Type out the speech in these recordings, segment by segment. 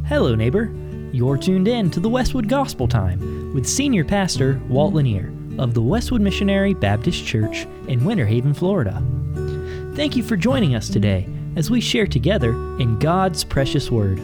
Hello, neighbor. You're tuned in to the Westwood Gospel Time with Senior Pastor Walt Lanier of the Westwood Missionary Baptist Church in Winter Haven, Florida. Thank you for joining us today as we share together in God's precious Word.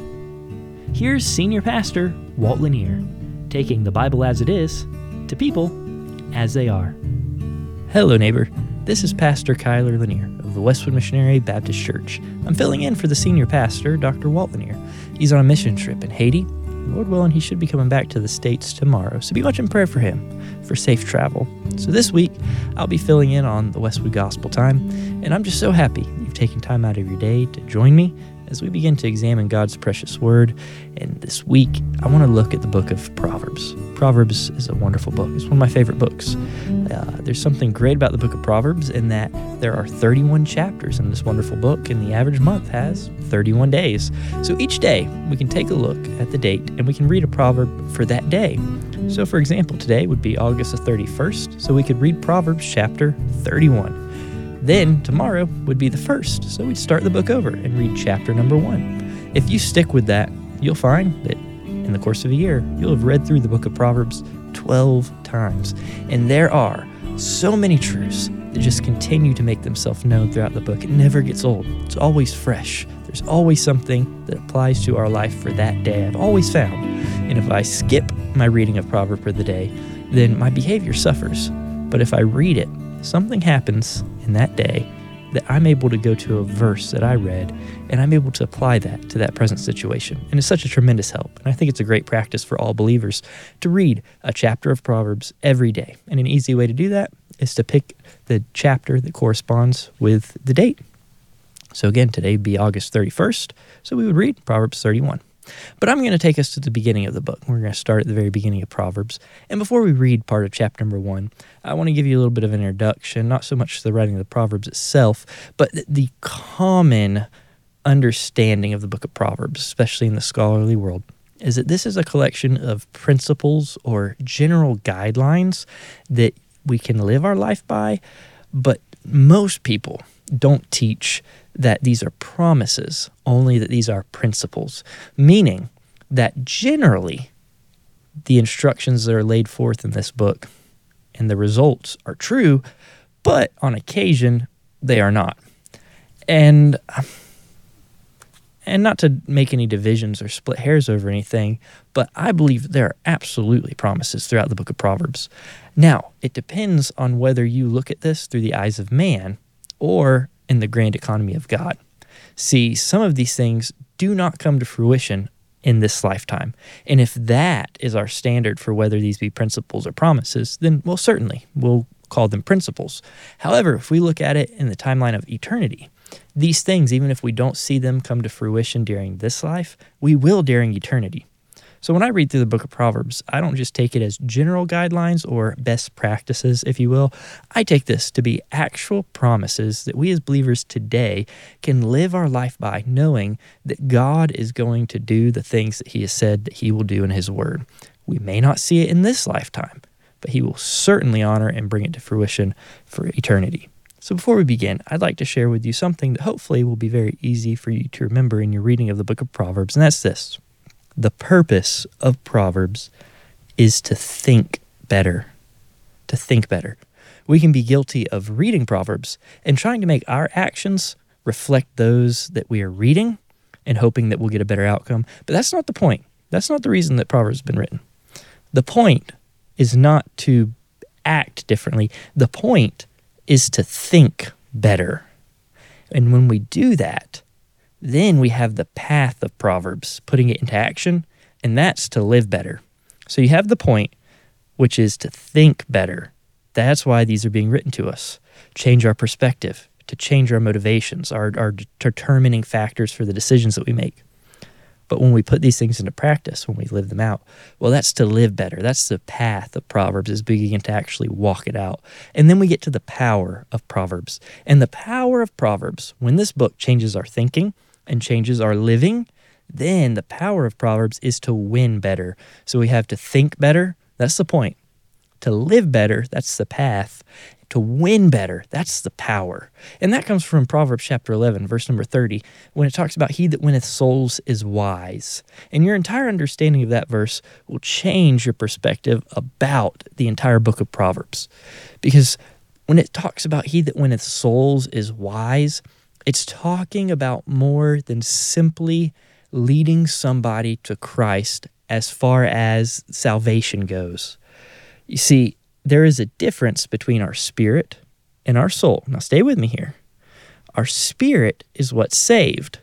Here's Senior Pastor Walt Lanier, taking the Bible as it is to people as they are. Hello, neighbor. This is Pastor Kyler Lanier of the Westwood Missionary Baptist Church. I'm filling in for the Senior Pastor, Dr. Walt Lanier. He's on a mission trip in Haiti. Lord willing, he should be coming back to the States tomorrow, so be watching prayer for him for safe travel. So this week, I'll be filling in on the Westwood Gospel Time, and I'm just so happy you've taken time out of your day to join me as we begin to examine God's precious Word. And this week, I want to look at the book of Proverbs. Proverbs is a wonderful book. It's one of my favorite books. There's something great about the book of Proverbs in that there are 31 chapters in this wonderful book, and the average month has 31 days. So each day, we can take a look at the date, and we can read a proverb for that day. So for example, today would be August the 31st, so we could read Proverbs chapter 31. Then tomorrow would be the 1st, so we'd start the book over and read chapter number 1. If you stick with that, you'll find that in the course of a year, you'll have read through the book of Proverbs 12 times. And there are so many truths that just continue to make themselves known throughout the book. It never gets old. It's always fresh. There's always something that applies to our life for that day. I've always found. And if I skip my reading of Proverb for the day, then my behavior suffers. But if I read it, something happens in that day that I'm able to go to a verse that I read, and I'm able to apply that to that present situation. And it's such a tremendous help. And I think it's a great practice for all believers to read a chapter of Proverbs every day. And an easy way to do that is to pick the chapter that corresponds with the date. So again, today would be August 31st, so we would read Proverbs 31. But I'm going to take us to the beginning of the book. We're going to start at the very beginning of Proverbs. And before we read part of chapter number 1, I want to give you a little bit of an introduction, not so much to the writing of the Proverbs itself, but the common understanding of the book of Proverbs, especially in the scholarly world, is that this is a collection of principles or general guidelines that we can live our life by, but most people don't teach that these are promises, only that these are principles, meaning that generally the instructions that are laid forth in this book and the results are true, but on occasion they are not. And not to make any divisions or split hairs over anything, but I believe there are absolutely promises throughout the book of Proverbs. Now, it depends on whether you look at this through the eyes of man or in the grand economy of God. See, some of these things do not come to fruition in this lifetime. And if that is our standard for whether these be principles or promises, then, well, certainly we'll call them principles. However, if we look at it in the timeline of eternity, these things, even if we don't see them come to fruition during this life, we will during eternity. So when I read through the book of Proverbs, I don't just take it as general guidelines or best practices, if you will. I take this to be actual promises that we as believers today can live our life by, knowing that God is going to do the things that He has said that He will do in His Word. We may not see it in this lifetime, but He will certainly honor and bring it to fruition for eternity. So before we begin, I'd like to share with you something that hopefully will be very easy for you to remember in your reading of the book of Proverbs, and that's this. The purpose of Proverbs is to think better. To think better. We can be guilty of reading Proverbs and trying to make our actions reflect those that we are reading and hoping that we'll get a better outcome. But that's not the point. That's not the reason that Proverbs has been written. The point is not to act differently. The point is to think better. And when we do that, then we have the path of Proverbs, putting it into action, and that's to live better. So you have the point, which is to think better. That's why these are being written to us. Change our perspective, to change our motivations, our determining factors for the decisions that we make. But when we put these things into practice, when we live them out, well, that's to live better. That's the path of Proverbs, is begin to actually walk it out. And then we get to the power of Proverbs. And the power of Proverbs, when this book changes our thinking and changes our living, then the power of Proverbs is to win better. So we have to think better. That's the point. To live better, that's the path. to win better. That's the power. And that comes from Proverbs chapter 11, verse number 30, when it talks about he that winneth souls is wise. And your entire understanding of that verse will change your perspective about the entire book of Proverbs. Because when it talks about he that winneth souls is wise, it's talking about more than simply leading somebody to Christ as far as salvation goes. You see, there is a difference between our spirit and our soul. Now stay with me here. Our spirit is what's saved.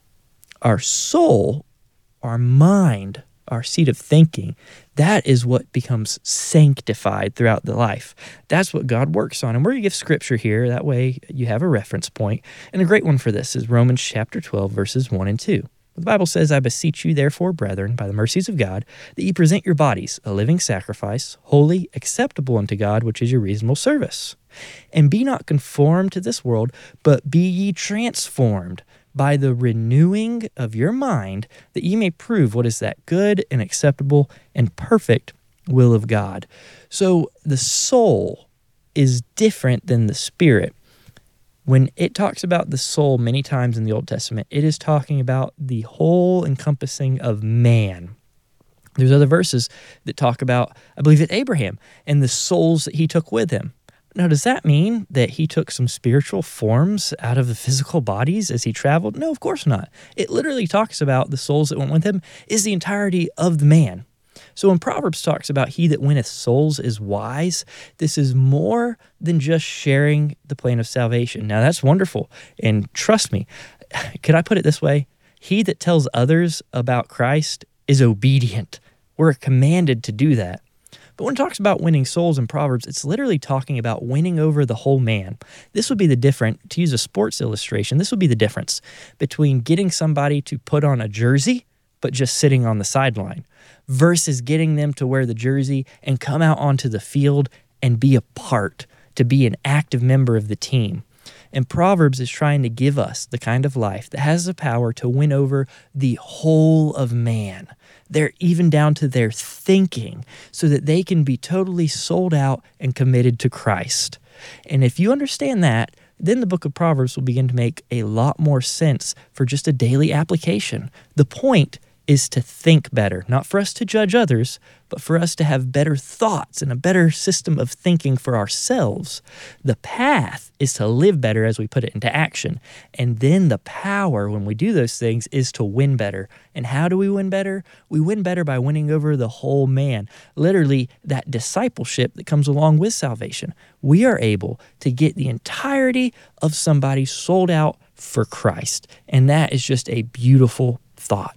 Our soul, our mind, our seat of thinking, that is what becomes sanctified throughout the life. That's what God works on. And we're going to give scripture here. That way you have a reference point. And a great one for this is Romans chapter 12, verses 1 and 2. The Bible says, I beseech you, therefore, brethren, by the mercies of God, that ye present your bodies a living sacrifice, holy, acceptable unto God, which is your reasonable service. And be not conformed to this world, but be ye transformed by the renewing of your mind, that ye may prove what is that good and acceptable and perfect will of God. So the soul is different than the spirit. When it talks about the soul many times in the Old Testament, it is talking about the whole encompassing of man. There's other verses that talk about, I believe, it's Abraham and the souls that he took with him. Now, does that mean that he took some spiritual forms out of the physical bodies as he traveled? No, of course not. It literally talks about the souls that went with him is the entirety of the man. So when Proverbs talks about he that winneth souls is wise, this is more than just sharing the plan of salvation. Now that's wonderful. And trust me, could I put it this way? He that tells others about Christ is obedient. We're commanded to do that. But when it talks about winning souls in Proverbs, it's literally talking about winning over the whole man. This would be the difference, to use a sports illustration, this would be the difference between getting somebody to put on a jersey but just sitting on the sideline, versus getting them to wear the jersey and come out onto the field and be a part, to be an active member of the team. And Proverbs is trying to give us the kind of life that has the power to win over the whole of man. They're even down to their thinking, so that they can be totally sold out and committed to Christ. And if you understand that, then the book of Proverbs will begin to make a lot more sense for just a daily application. The point is to think better, not for us to judge others, but for us to have better thoughts and a better system of thinking for ourselves. The path is to live better as we put it into action. And then the power, when we do those things, is to win better. And how do we win better? We win better by winning over the whole man. Literally, that discipleship that comes along with salvation. We are able to get the entirety of somebody sold out for Christ. And that is just a beautiful thought.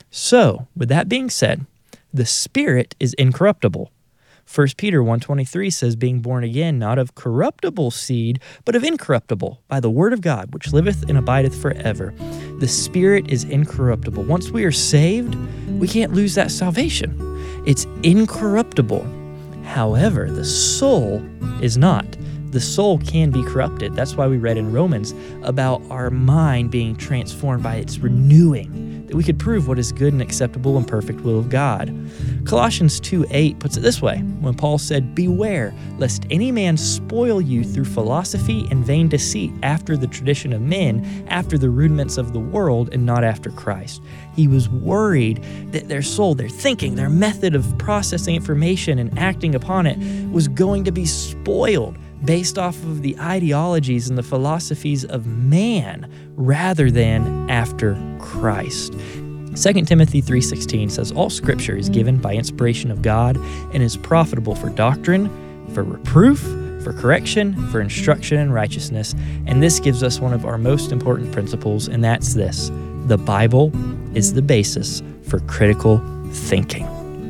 So, with that being said, the spirit is incorruptible. 1 Peter 1:23 says, being born again, not of corruptible seed, but of incorruptible, by the word of God, which liveth and abideth forever. The spirit is incorruptible. Once we are saved, we can't lose that salvation. It's incorruptible. However, the soul is not. The soul can be corrupted. That's why we read in Romans about our mind being transformed by its renewing, that we could prove what is good and acceptable and perfect will of God. Colossians 2:8 puts it this way, when Paul said, beware, lest any man spoil you through philosophy and vain deceit, after the tradition of men, after the rudiments of the world, and not after Christ. He was worried that their soul, their thinking, their method of processing information and acting upon it was going to be spoiled based off of the ideologies and the philosophies of man rather than after Christ. 2 Timothy 3:16 says, all scripture is given by inspiration of God and is profitable for doctrine, for reproof, for correction, for instruction in righteousness. And this gives us one of our most important principles, and that's this: the Bible is the basis for critical thinking.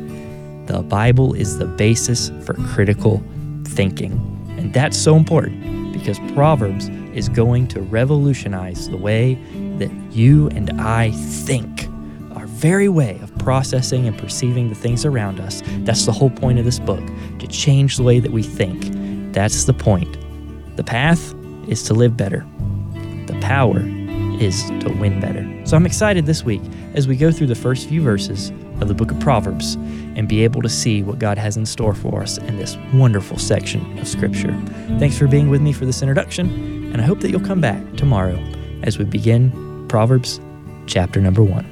The Bible is the basis for critical thinking. And that's so important because Proverbs is going to revolutionize the way that you and I think. Our very way of processing and perceiving the things around us. That's the whole point of this book, to change the way that we think. That's the point. The path is to live better. The power is to win better. So I'm excited this week as we go through the first few verses of the book of Proverbs and be able to see what God has in store for us in this wonderful section of Scripture. Thanks for being with me for this introduction, and I hope that you'll come back tomorrow as we begin Proverbs chapter number 1.